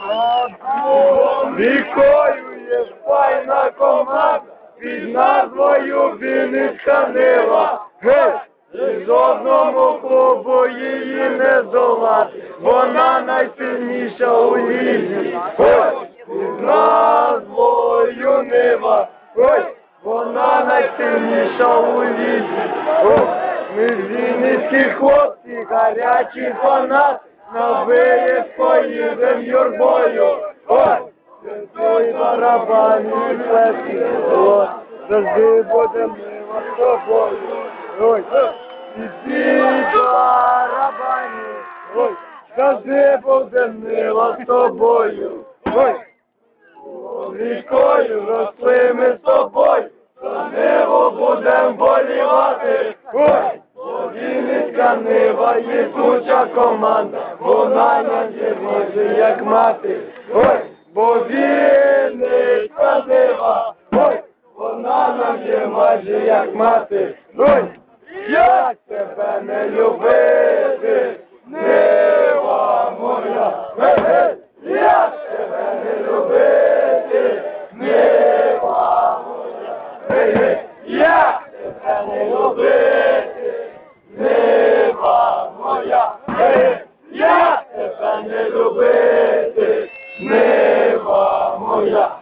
Вікою є файна команда під назвою Вінницька Нива. Гей! І жодному клубу її не здолати, вона найсильніша у лізі. Ой, під назвою Нива. Ой, вона найсильніша у лізі. Ой, ми вінницькі хлопці, гарячі фанати, на виїзд поїдем юрбою. Ой, святий барабані плети, ой, завжди будем Нива з тобою. Ой, іди барабані, ой, завжди будем Нива з тобою. Ой, рікою росли ми з тобою, за Ниву будем болівати. Ой, Вінницька Нива, їдуча команда, вона нам може як мати. Ой, бо Вінницька Нива, ой, вона нам є майже як мати. Ой, як тебе не любити, Нива моя. Як тебе не любити, Нива моя. Як тебе не любити, Нива моя. Як тебе не любити, Нива моя.